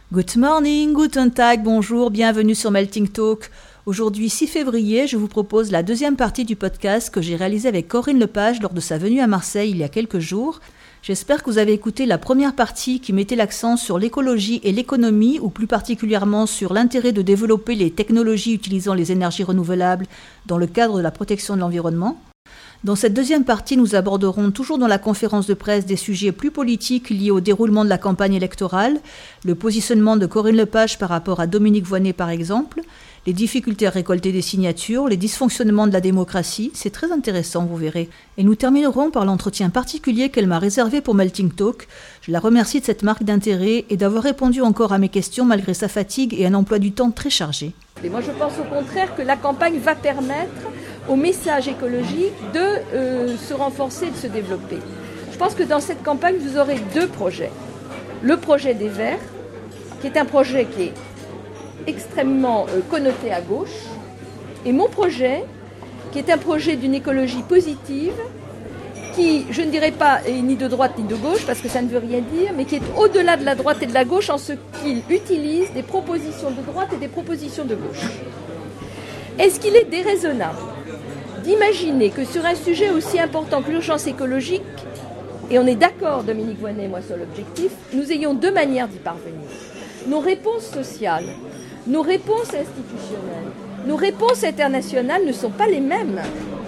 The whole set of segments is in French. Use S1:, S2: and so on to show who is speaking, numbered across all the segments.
S1: Good morning, guten Tag, bonjour, bienvenue sur Melting Talk. Aujourd'hui 6 février, je vous propose la deuxième partie du podcast que j'ai réalisé avec Corinne Lepage lors de sa venue à Marseille il y a quelques jours. J'espère que vous avez écouté la première partie qui mettait l'accent sur l'écologie et l'économie, ou plus particulièrement sur l'intérêt de développer les technologies utilisant les énergies renouvelables dans le cadre de la protection de l'environnement. Dans cette deuxième partie, nous aborderons toujours dans la conférence de presse des sujets plus politiques liés au déroulement de la campagne électorale, le positionnement de Corinne Lepage par rapport à Dominique Voynet par exemple, les difficultés à récolter des signatures, les dysfonctionnements de la démocratie, c'est très intéressant, vous verrez. Et nous terminerons par l'entretien particulier qu'elle m'a réservé pour Melting Talk. Je la remercie de cette marque d'intérêt et d'avoir répondu encore à mes questions malgré sa fatigue et un emploi du temps très chargé.
S2: Et moi je pense au contraire que la campagne va permettre au message écologique de se renforcer et de se développer. Je pense que dans cette campagne, vous aurez deux projets. Le projet des Verts, qui est un projet qui est extrêmement connoté à gauche, et mon projet, qui est un projet d'une écologie positive, qui, je ne dirais pas, est ni de droite ni de gauche, parce que ça ne veut rien dire, mais qui est au-delà de la droite et de la gauche en ce qu'il utilise des propositions de droite et des propositions de gauche. Est-ce qu'il est déraisonnable d'imaginer que sur un sujet aussi important que l'urgence écologique, et on est d'accord, Dominique Voynet et moi, sur l'objectif, nous ayons deux manières d'y parvenir. Nos réponses sociales, nos réponses institutionnelles, nos réponses internationales ne sont pas les mêmes.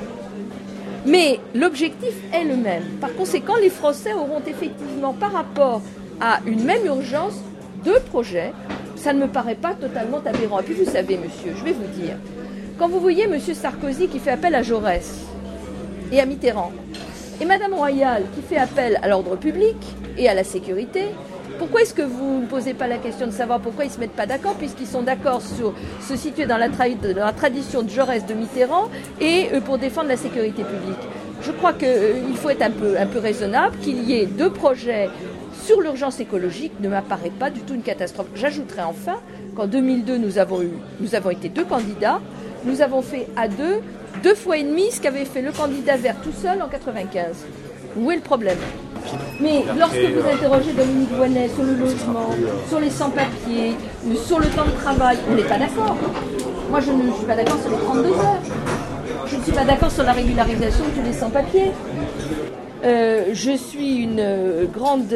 S2: Mais l'objectif est le même. Par conséquent, les Français auront effectivement, par rapport à une même urgence, deux projets. Ça ne me paraît pas totalement aberrant. Et puis vous savez, monsieur, je vais vous dire, quand vous voyez M. Sarkozy qui fait appel à Jaurès et à Mitterrand, et Mme Royal qui fait appel à l'ordre public et à la sécurité, pourquoi est-ce que vous ne posez pas la question de savoir pourquoi ils ne se mettent pas d'accord, puisqu'ils sont d'accord sur se situer dans la tradition de Jaurès, de Mitterrand, et pour défendre la sécurité publique? Je crois qu'il faut être un peu raisonnable, qu'il y ait deux projets sur l'urgence écologique ne m'apparaît pas du tout une catastrophe. J'ajouterai enfin qu'en 2002, nous avons été deux candidats. Nous avons fait à deux fois et demi ce qu'avait fait le candidat Vert tout seul en 95. Où est le problème? Mais lorsque vous interrogez Dominique Voynet sur le logement, sur les sans-papiers, sur le temps de travail, on n'est pas d'accord. Moi, je ne suis pas d'accord sur les 32 heures. Je ne suis pas d'accord sur la régularisation de tous les sans-papiers. Je suis une grande...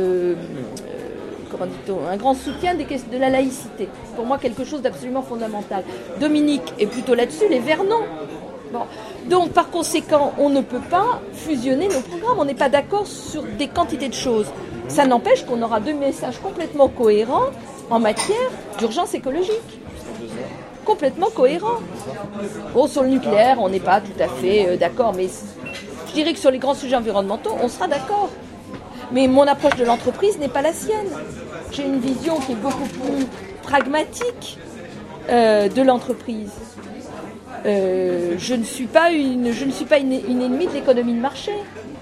S2: un grand soutien de la laïcité. C'est pour moi quelque chose d'absolument fondamental. Dominique est plutôt là-dessus, les Verts non. Bon. Donc par conséquent, on ne peut pas fusionner nos programmes, on n'est pas d'accord sur des quantités de choses. Ça n'empêche qu'on aura deux messages complètement cohérents en matière d'urgence écologique. Complètement cohérents. Bon, sur le nucléaire, on n'est pas tout à fait d'accord, mais je dirais que sur les grands sujets environnementaux, on sera d'accord. Mais mon approche de l'entreprise n'est pas la sienne. J'ai une vision qui est beaucoup plus pragmatique de l'entreprise. Je ne suis pas une ennemie de l'économie de marché.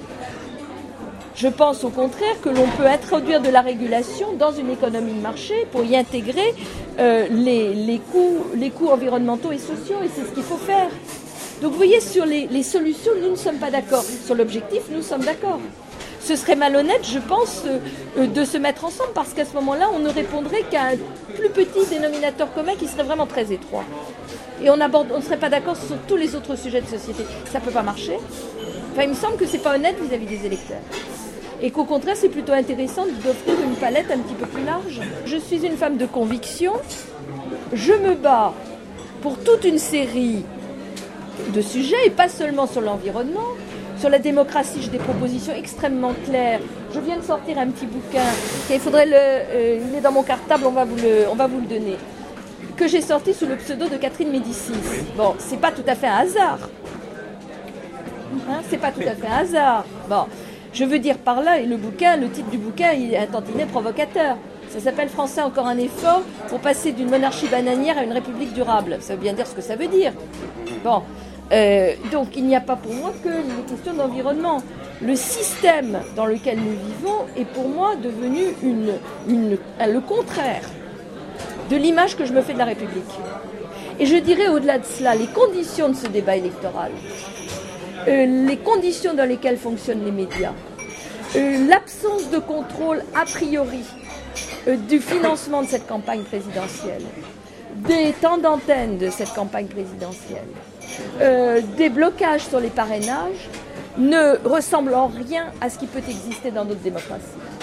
S2: Je pense au contraire que l'on peut introduire de la régulation dans une économie de marché pour y intégrer les coûts environnementaux et sociaux, et c'est ce qu'il faut faire. Donc vous voyez, sur les solutions, nous ne sommes pas d'accord. Sur l'objectif, nous sommes d'accord. Ce serait malhonnête, je pense, de se mettre ensemble, parce qu'à ce moment-là, on ne répondrait qu'à un plus petit dénominateur commun qui serait vraiment très étroit. Et on ne serait pas d'accord sur tous les autres sujets de société. Ça ne peut pas marcher. Enfin, il me semble que ce n'est pas honnête vis-à-vis des électeurs. Et qu'au contraire, c'est plutôt intéressant d'offrir une palette un petit peu plus large. Je suis une femme de conviction. Je me bats pour toute une série de sujets, et pas seulement sur l'environnement. Sur la démocratie, j'ai des propositions extrêmement claires. Je viens de sortir un petit bouquin. Il est dans mon cartable, on va vous le donner. Que j'ai sorti sous le pseudo de Catherine Médicis. Bon, c'est pas tout à fait un hasard. C'est pas tout à fait un hasard. Bon, je veux dire par là, et le titre du bouquin, il est un tantinet provocateur. Ça s'appelle « Français, encore un effort pour passer d'une monarchie bananière à une république durable ». Ça veut bien dire ce que ça veut dire. Bon. Donc il n'y a pas pour moi que les questions d'environnement. Le système dans lequel nous vivons est pour moi devenu le contraire de l'image que je me fais de la République. Et je dirais au-delà de cela, les conditions de ce débat électoral, les conditions dans lesquelles fonctionnent les médias, l'absence de contrôle a priori du financement de cette campagne présidentielle, des temps d'antenne de cette campagne présidentielle, des blocages sur les parrainages, ne ressemble en rien à ce qui peut exister dans notre démocratie.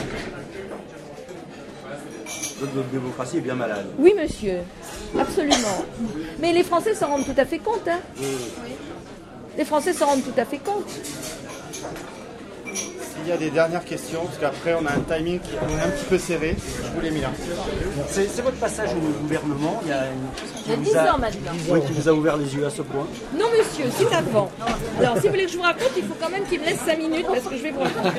S3: Notre démocratie est bien malade.
S2: Oui, monsieur, absolument. Mais les Français s'en rendent tout à fait compte. Hein. Les Français s'en rendent tout à fait compte.
S4: Il y a des dernières questions, parce qu'après on a un timing qui est un petit peu serré. Je vous l'ai mis là.
S3: C'est votre passage au gouvernement, il y a
S2: 10 ans maintenant.
S3: Oui, qui vous a ouvert les yeux à ce point.
S2: Non monsieur, c'est avant. Alors si vous voulez que je vous raconte, il faut quand même qu'il me laisse 5 minutes parce que je vais vous raconter.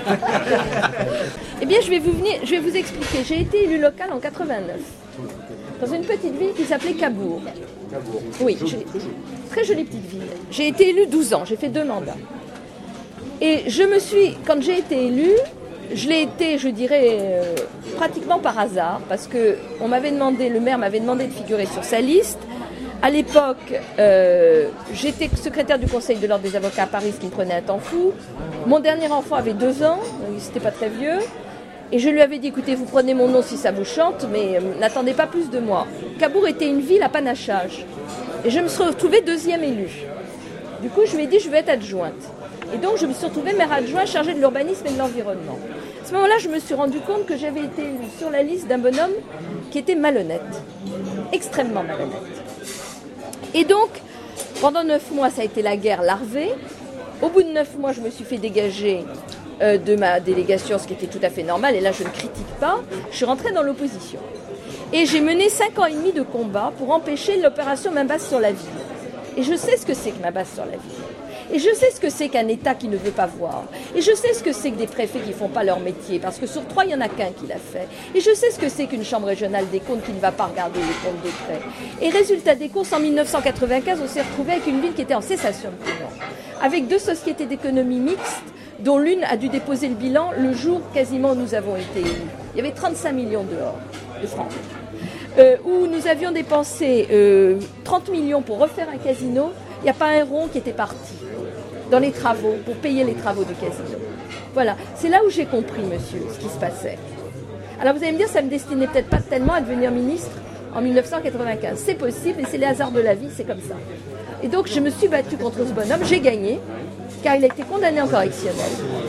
S2: Eh bien je vais vous expliquer. J'ai été élue locale en 89 dans une petite ville qui s'appelait Cabourg. Oui, très jolie petite ville. J'ai été élue 12 ans, j'ai fait 2 mandats. Et quand j'ai été élue, je l'ai été, je dirais, pratiquement par hasard, parce que le maire m'avait demandé de figurer sur sa liste. À l'époque, j'étais secrétaire du Conseil de l'Ordre des avocats à Paris, ce qui me prenait un temps fou. Mon dernier enfant avait 2 ans, c'était pas très vieux. Et je lui avais dit, écoutez, vous prenez mon nom si ça vous chante, mais n'attendez pas plus de moi. Cabourg était une ville à panachage. Et je me suis retrouvée 2e élue. Du coup, je lui ai dit, je vais être adjointe. Et donc, je me suis retrouvée maire adjoint chargée de l'urbanisme et de l'environnement. À ce moment-là, je me suis rendu compte que j'avais été élue sur la liste d'un bonhomme qui était malhonnête, extrêmement malhonnête. Et donc, pendant 9 mois, ça a été la guerre larvée. Au bout de 9 mois, je me suis fait dégager de ma délégation, ce qui était tout à fait normal. Et là, je ne critique pas. Je suis rentrée dans l'opposition. Et j'ai mené 5 ans et demi de combat pour empêcher l'opération Main basse sur la ville. Et je sais ce que c'est que Main basse sur la ville. Et je sais ce que c'est qu'un État qui ne veut pas voir. Et je sais ce que c'est que des préfets qui ne font pas leur métier, parce que sur 3, il n'y en a qu'un qui l'a fait. Et je sais ce que c'est qu'une chambre régionale des comptes qui ne va pas regarder les comptes de près. Et résultat des courses, en 1995, on s'est retrouvé avec une ville qui était en cessation de paiement, avec 2 sociétés d'économie mixtes, dont l'une a dû déposer le bilan le jour quasiment où nous avons été élus. Il y avait 35 millions dehors de francs. Où nous avions dépensé 30 millions pour refaire un casino, il n'y a pas un rond qui était parti dans les travaux, pour payer les travaux du casino. Voilà, c'est là où j'ai compris, monsieur, ce qui se passait. Alors vous allez me dire, ça ne me destinait peut-être pas tellement à devenir ministre en 1995. C'est possible, et c'est les hasards de la vie, c'est comme ça. Et donc je me suis battue contre ce bonhomme, j'ai gagné, car il a été condamné en correctionnel.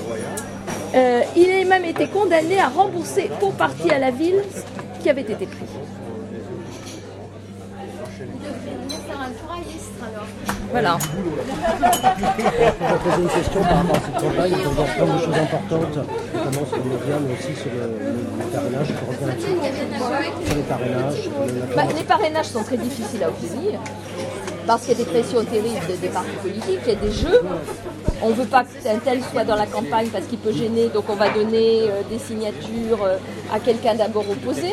S2: Il a même été condamné à rembourser pour partie à la ville ce qui avait été pris. Voilà.
S5: Je vais poser une question par rapport à cette campagne. On va prendre des choses importantes, notamment sur les médias, mais aussi sur le parrainage. Je reviens là-dessus. Sur les parrainages.
S2: Les parrainages sont très difficiles à obtenir, parce qu'il y a des pressions terribles des partis politiques, il y a des jeux. On ne veut pas qu'un tel soit dans la campagne parce qu'il peut gêner, donc on va donner des signatures à quelqu'un d'abord opposé.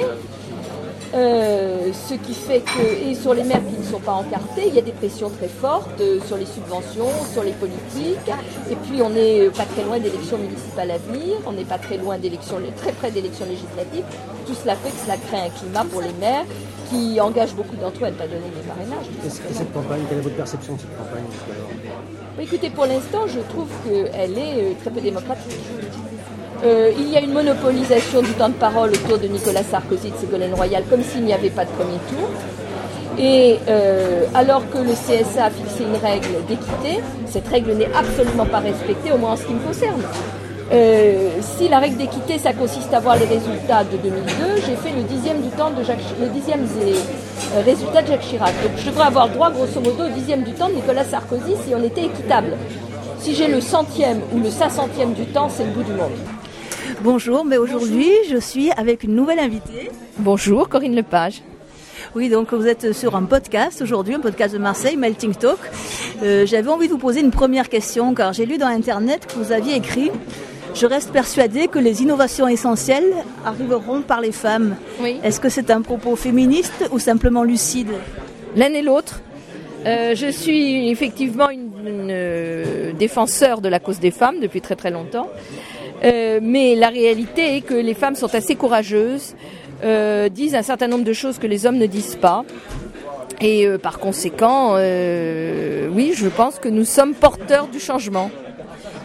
S2: Ce qui fait que, et sur les maires qui ne sont pas encartés, il y a des pressions très fortes sur les subventions, sur les politiques, et puis on n'est pas très loin d'élections municipales à venir, on n'est pas très loin très près d'élections législatives. Tout cela fait que cela crée un climat pour les maires qui engage beaucoup d'entre eux à ne pas donner des parrainages.
S5: Et cette campagne, quelle est votre perception de cette campagne ?
S2: Écoutez, pour l'instant, je trouve qu'elle est très peu démocratique. Il y a une monopolisation du temps de parole autour de Nicolas Sarkozy et de Ségolène Royal, comme s'il n'y avait pas de premier tour. Et alors que le CSA a fixé une règle d'équité, cette règle n'est absolument pas respectée, au moins en ce qui me concerne. Si la règle d'équité, ça consiste à voir les résultats de 2002, j'ai fait le 10e du temps de résultat de Jacques Chirac. Donc je devrais avoir droit, grosso modo, au 10e du temps de Nicolas Sarkozy si on était équitable. Si j'ai le 100e ou le 500e du temps, c'est le bout du monde.
S1: Bonjour, mais aujourd'hui, je suis avec une nouvelle invitée.
S2: Bonjour, Corinne Lepage.
S1: Oui, donc vous êtes sur un podcast aujourd'hui, un podcast de Marseille, Melting Talk. J'avais envie de vous poser une première question, car j'ai lu dans Internet que vous aviez écrit « Je reste persuadée que les innovations essentielles arriveront par les femmes ».
S2: Oui.
S1: Est-ce que c'est un propos féministe ou simplement lucide ?
S2: L'un et l'autre. Je suis effectivement une défenseur de la cause des femmes depuis très très longtemps. Mais la réalité est que les femmes sont assez courageuses, disent un certain nombre de choses que les hommes ne disent pas. Et par conséquent, oui, je pense que nous sommes porteurs du changement.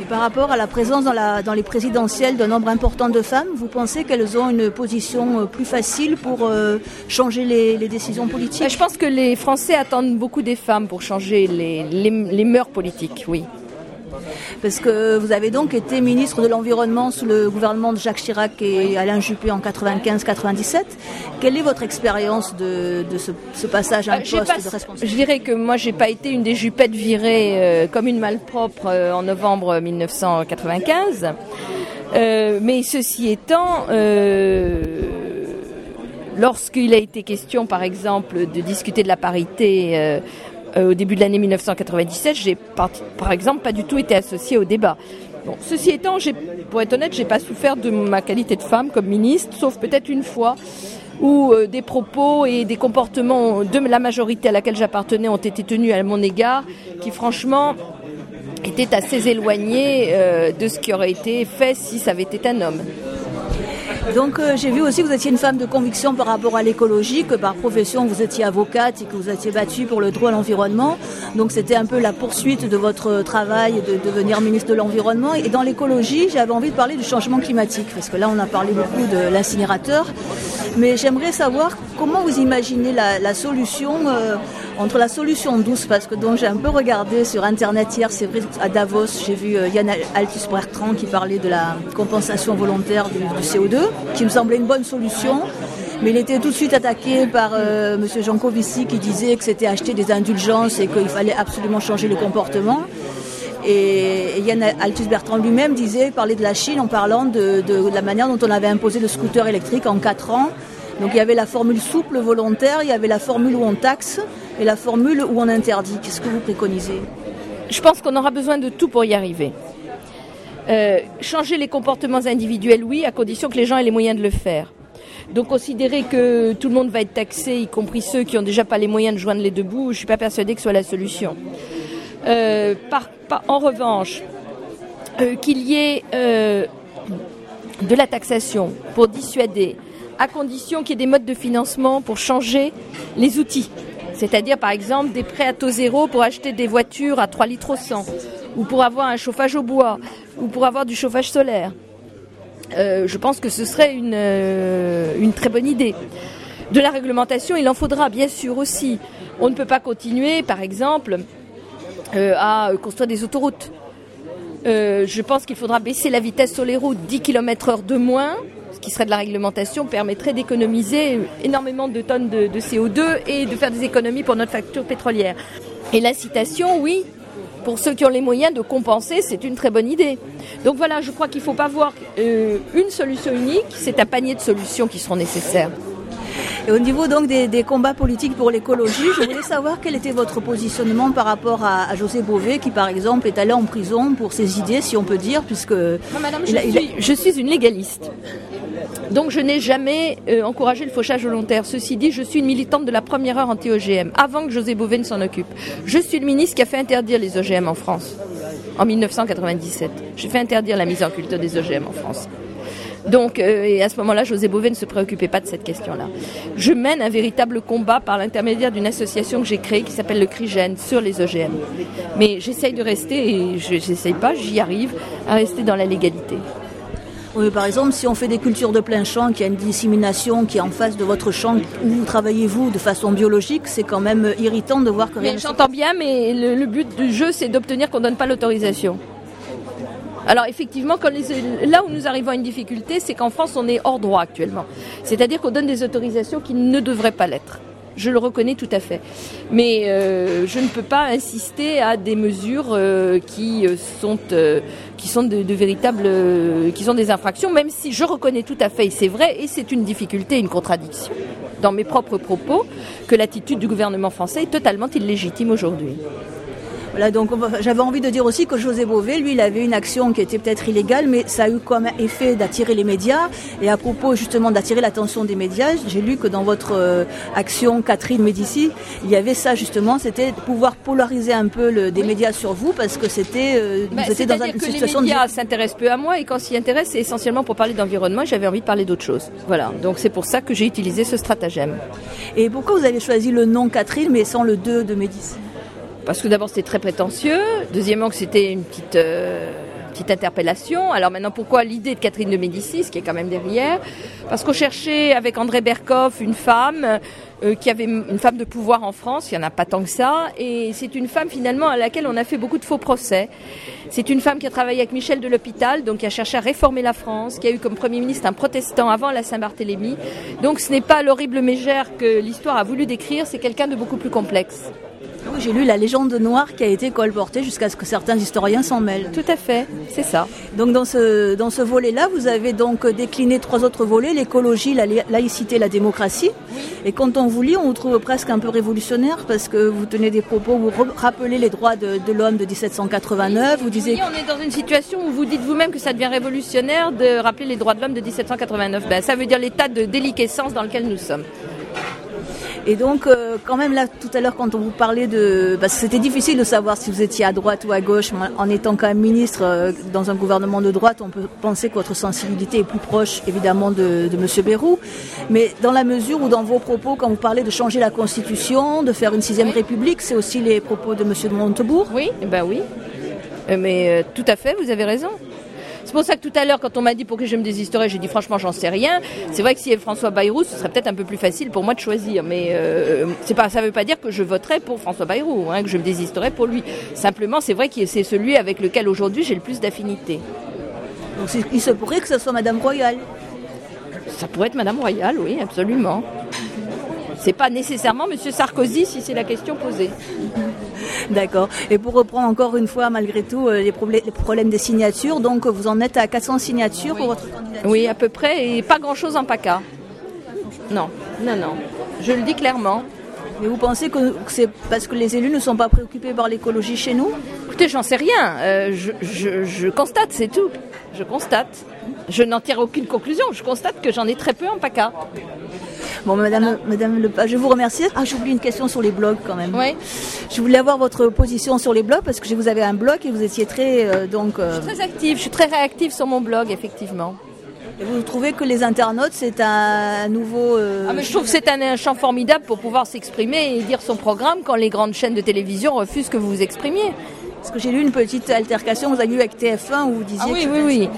S1: Par rapport à la présence dans les présidentielles d'un nombre important de femmes, vous pensez qu'elles ont une position plus facile pour changer les décisions politiques ?
S2: Je pense que les Français attendent beaucoup des femmes pour changer les mœurs politiques, oui.
S1: Parce que vous avez donc été ministre de l'Environnement sous le gouvernement de Jacques Chirac et Alain Juppé en 95-97. Quelle est votre expérience de ce passage à un poste de responsabilité ?
S2: Je dirais que moi, j'ai pas été une des Juppettes virées comme une malpropre en novembre 1995. Mais ceci étant, lorsqu'il a été question, par exemple, de discuter de la parité au début de l'année 1997, j'ai par exemple pas du tout été associée au débat. Bon, ceci étant, pour être honnête, j'ai pas souffert de ma qualité de femme comme ministre, sauf peut-être une fois où des propos et des comportements de la majorité à laquelle j'appartenais ont été tenus à mon égard, qui franchement étaient assez éloignés de ce qui aurait été fait si ça avait été un homme.
S1: Donc j'ai vu aussi que vous étiez une femme de conviction par rapport à l'écologie, que par profession vous étiez avocate et que vous étiez battue pour le droit à l'environnement. Donc c'était un peu la poursuite de votre travail de devenir ministre de l'Environnement. Et dans l'écologie, j'avais envie de parler du changement climatique, parce que là on a parlé beaucoup de l'incinérateur. Mais j'aimerais savoir comment vous imaginez la solution entre la solution douce, parce que donc j'ai un peu regardé sur Internet hier, c'est vrai, à Davos, j'ai vu Yann Althus-Bertrand qui parlait de la compensation volontaire du CO2, qui me semblait une bonne solution, mais il était tout de suite attaqué par M. Jancovici qui disait que c'était acheter des indulgences et qu'il fallait absolument changer le comportement. Et Yann Althus-Bertrand lui-même parlait de la Chine en parlant de la manière dont on avait imposé le scooter électrique en 4 ans. Donc il y avait la formule souple volontaire, il y avait la formule où on taxe et la formule où on interdit. Qu'est-ce que vous préconisez ?
S2: Je pense qu'on aura besoin de tout pour y arriver. Changer les comportements individuels, oui, à condition que les gens aient les moyens de le faire. Donc considérer que tout le monde va être taxé, y compris ceux qui n'ont déjà pas les moyens de joindre les deux bouts, je ne suis pas persuadée que ce soit la solution. En revanche, qu'il y ait de la taxation pour dissuader, à condition qu'il y ait des modes de financement pour changer les outils. C'est-à-dire, par exemple, des prêts à taux zéro pour acheter des voitures à 3 litres au 100, ou pour avoir un chauffage au bois, ou pour avoir du chauffage solaire. Je pense que ce serait une très bonne idée. De la réglementation, il en faudra bien sûr aussi. On ne peut pas continuer, par exemple, à construire des autoroutes. Je pense qu'il faudra baisser la vitesse sur les routes, 10 km/h de moins, ce qui serait de la réglementation, permettrait d'économiser énormément de tonnes de CO2 et de faire des économies pour notre facture pétrolière. Et l'incitation, oui, pour ceux qui ont les moyens de compenser, c'est une très bonne idée. Donc voilà, je crois qu'il ne faut pas voir une solution unique, c'est un panier de solutions qui seront nécessaires.
S1: Et au niveau donc des combats politiques pour l'écologie, je voulais savoir quel était votre positionnement par rapport à José Bové, qui par exemple est allé en prison pour ses idées, si on peut dire, puisque...
S2: Madame, je suis une légaliste. Donc je n'ai jamais encouragé le fauchage volontaire. Ceci dit, je suis une militante de la première heure anti-OGM, avant que José Bové ne s'en occupe. Je suis le ministre qui a fait interdire les OGM en France, en 1997. J'ai fait interdire la mise en culture des OGM en France. Donc, et à ce moment-là, José Bové ne se préoccupait pas de cette question-là. Je mène un véritable combat par l'intermédiaire d'une association que j'ai créée qui s'appelle le CRIGEN sur les OGM. Mais j'essaye de rester, et j'y arrive, à rester dans la légalité.
S1: Oui, par exemple, si on fait des cultures de plein champ, qu'il y a une dissémination qui est en face de votre champ où vous travaillez, vous, de façon biologique, c'est quand même irritant de voir que rien...
S2: J'entends bien, mais le but du jeu, c'est d'obtenir qu'on ne donne pas l'autorisation. Alors effectivement, là où nous arrivons à une difficulté, c'est qu'en France, on est hors droit actuellement. C'est-à-dire qu'on donne des autorisations qui ne devraient pas l'être. Je le reconnais tout à fait. Mais je ne peux pas insister à des mesures qui sont des infractions, même si je reconnais tout à fait, et c'est vrai, et c'est une difficulté, une contradiction dans mes propres propos, que l'attitude du gouvernement français est totalement illégitime aujourd'hui.
S1: Voilà, donc j'avais envie de dire aussi que José Bové, lui, il avait une action qui était peut-être illégale, mais ça a eu comme effet d'attirer les médias. Et à propos justement d'attirer l'attention des médias, j'ai lu que dans votre action Catherine Médici, il y avait ça justement, c'était de pouvoir polariser un peu des médias sur vous, parce que c'était vous étiez dans une situation...
S2: Les médias s'intéressent peu à moi, et quand s'y intéressent, c'est essentiellement pour parler d'environnement, et j'avais envie de parler d'autre chose. Voilà, donc c'est pour ça que j'ai utilisé ce stratagème.
S1: Et pourquoi vous avez choisi le nom Catherine, mais sans le 2 de Médici ?
S2: Parce que d'abord c'était très prétentieux, deuxièmement que c'était une petite petite interpellation. Alors maintenant, pourquoi l'idée de Catherine de Médicis, qui est quand même derrière ? Parce qu'on cherchait avec André Berkoff une femme qui avait une femme de pouvoir en France, il n'y en a pas tant que ça, et c'est une femme finalement à laquelle on a fait beaucoup de faux procès. C'est une femme qui a travaillé avec Michel de l'Hôpital, donc qui a cherché à réformer la France, qui a eu comme Premier ministre un protestant avant la Saint-Barthélemy. Donc ce n'est pas l'horrible mégère que l'histoire a voulu décrire, c'est quelqu'un de beaucoup plus complexe.
S1: Oui, j'ai lu la légende noire qui a été colportée jusqu'à ce que certains historiens s'en mêlent.
S2: Tout à fait, c'est ça.
S1: Donc dans ce volet-là, vous avez donc décliné 3 autres volets, l'écologie, la laïcité, la démocratie. Oui. Et quand on vous lit, on vous trouve presque un peu révolutionnaire parce que vous tenez des propos, vous rappelez les droits de l'homme de 1789. Vous disiez...
S2: Oui, on est dans une situation où vous dites vous-même que ça devient révolutionnaire de rappeler les droits de l'homme de 1789. Ça veut dire l'état de déliquescence dans lequel nous sommes.
S1: Et donc, quand même là, tout à l'heure, quand on vous parlait parce que c'était difficile de savoir si vous étiez à droite ou à gauche. En étant quand même ministre dans un gouvernement de droite, on peut penser que votre sensibilité est plus proche, évidemment, de M. Bayrou. Mais dans la mesure où, dans vos propos, quand vous parlez de changer la Constitution, de faire une 6e République, c'est aussi les propos de M. de Montebourg.
S2: Oui, oui. Mais tout à fait, vous avez raison. C'est pour ça que tout à l'heure, quand on m'a dit pour que je me déshistorais, j'ai dit franchement, j'en sais rien. C'est vrai que si François Bayrou, ce serait peut-être un peu plus facile pour moi de choisir. Mais ça ne veut pas dire que je voterai pour François Bayrou, que je me déshistorais pour lui. Simplement, c'est vrai que c'est celui avec lequel aujourd'hui j'ai le plus d'affinité.
S1: Donc il se pourrait que ce soit Madame Royal.
S2: Ça pourrait être Madame Royal, oui, absolument. C'est pas nécessairement Monsieur Sarkozy si c'est la question posée.
S1: D'accord. Et pour reprendre encore une fois, malgré tout, les problèmes des signatures, donc vous en êtes à 400 signatures pour votre candidature ?
S2: Oui, à peu près, et pas grand-chose en PACA. Non. Je le dis clairement.
S1: Mais vous pensez que c'est parce que les élus ne sont pas préoccupés par l'écologie chez nous ?
S2: Écoutez, j'en sais rien. Je constate, c'est tout. Je constate. Je n'en tire aucune conclusion. Je constate que j'en ai très peu en PACA.
S1: Bon, Madame Lepage, je vous remercie. J'ai oublié une question sur les blogs quand même.
S2: Oui.
S1: Je voulais avoir votre position sur les blogs parce que vous avez un blog et vous étiez très
S2: Je suis très active, je suis très réactive sur mon blog, effectivement.
S1: Et vous trouvez que les internautes, c'est un nouveau...
S2: mais je trouve que c'est un champ formidable pour pouvoir s'exprimer et dire son programme quand les grandes chaînes de télévision refusent que vous vous exprimiez.
S1: Parce que j'ai lu une petite altercation, vous avez eu avec TF1 où vous disiez
S2: oui.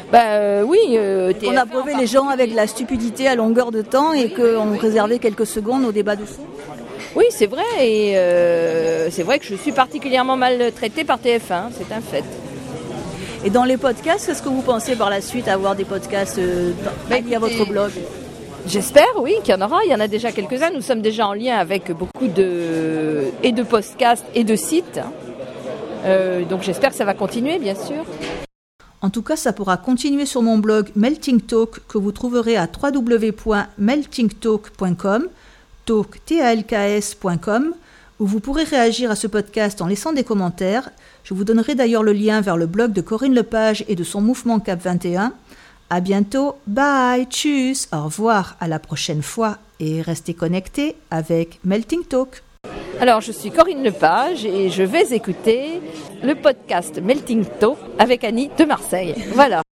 S1: On approuvait les gens avec la stupidité à longueur de temps et qu'on réservait quelques secondes au débat de fond.
S2: Oui, c'est vrai, et c'est vrai que je suis particulièrement mal traitée par TF1, c'est un fait.
S1: Et dans les podcasts, est-ce que vous pensez par la suite avoir des podcasts liés à votre blog ?
S2: J'espère, oui, qu'il y en aura. Il y en a déjà quelques-uns. Nous sommes déjà en lien avec beaucoup de podcasts et de sites. Donc j'espère que ça va continuer, bien sûr.
S1: En tout cas, ça pourra continuer sur mon blog Melting Talk que vous trouverez à www.meltingtalk.com, talks.com, où vous pourrez réagir à ce podcast en laissant des commentaires. Je vous donnerai d'ailleurs le lien vers le blog de Corinne Lepage et de son mouvement Cap 21. À bientôt, bye, tchuss, au revoir, à la prochaine fois et restez connectés avec Melting Talk.
S2: Alors, je suis Corinne Lepage et je vais écouter le podcast Melting Talk avec Annie de Marseille. Voilà.